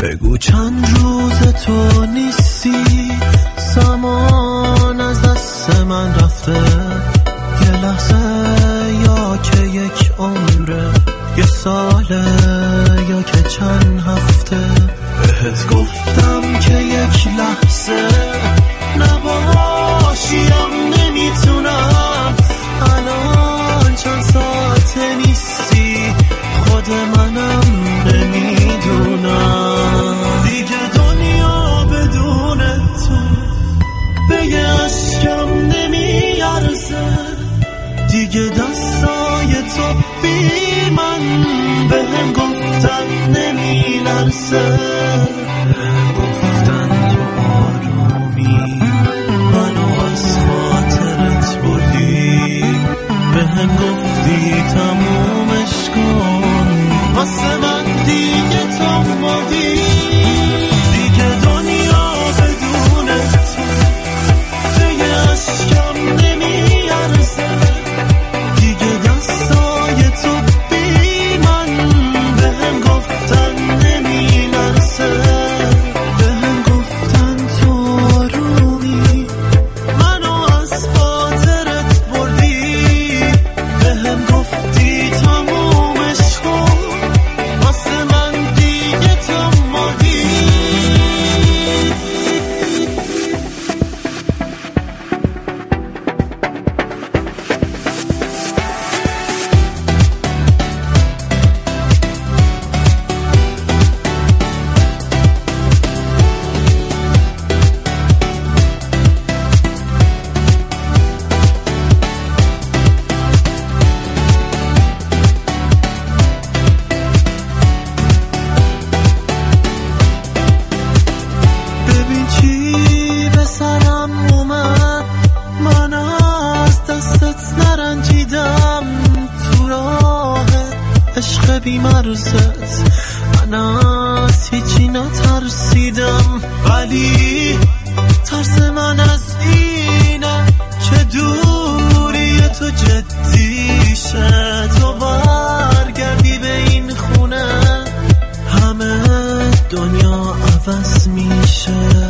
بگو چند روز تو نیستی، زمان از دست من رفته، یه لحظه یا که یک عمره، یه ساله یا که چند هفته. بهت گفتم که یک لحظه نباشیم نمیتونم، الان چند ساعته نیستی، خود منم نمیدونم. دیگه دنیا بدون تو به یه اشکم نمیارزه، دیگه دستای تو بی من بهم گفتن نمیلرزه. گفتن تو آرومی منو از خاطرت بردی، بهم گفتی تمومش کن، واسه من دیگه تو مردی. دیگه دنیا بدون تو به یه اشکم نمیارزه، دیگه دستای تو بی من بهم گفتن نمیلرزه. بهم گفتن تو آرومی منو از خاطرت بردی، بهم گفتی تمومش کن، واسه من دیگه تو مردی. ببین چی به سرم اومد، من از دستت نرنجیدم، تو راه عشق بی‌مرزت من از هیچی نترسیدم، ولی ترس من از اینه که دوری تو جدی شه، تو برگردی به این خونه همه دنیا عوض میشه.